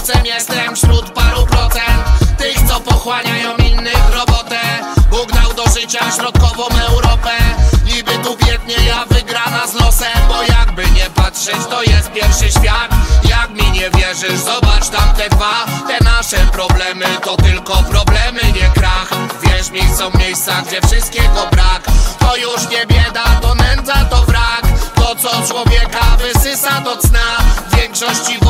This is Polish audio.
owocem, jestem wśród paru procent tych, co pochłaniają innych robotę. Bóg dał do życia środkową Europę. Niby tu biednie, ja wygrana z losem. Bo jakby nie patrzeć, to jest pierwszy świat. Jak mi nie wierzysz, zobacz tamte dwa. Te nasze problemy to tylko problemy, nie krach. Wierz mi, są miejsca, gdzie wszystkiego brak. To już nie bieda, to nędza, to wrak. To, co człowieka wysysa do cna, w większości